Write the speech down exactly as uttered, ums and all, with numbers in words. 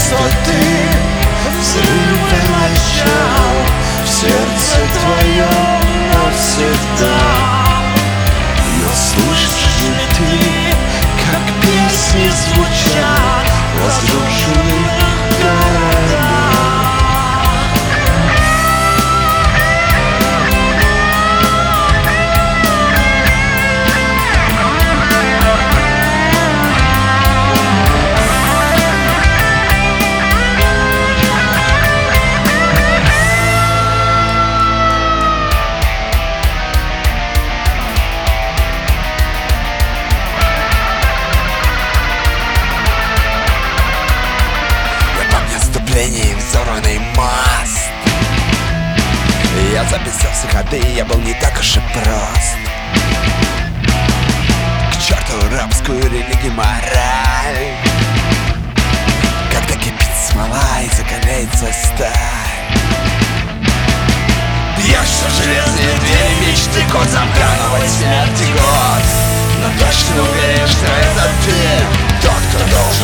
пустоты, взрывы начал в сердце твоем навсегда. Но слышишь ли ты, как песни звучат в разрушенных городах? Взорванный мост. Я записал все ходы, я был не так уж и прост. К черту рабскую религию, мораль. Когда кипит смола и закаляется сталь, бьешься в железные двери мечты, код замка, новой смерти год. Но точно уверен, что это ты, тот, кто должен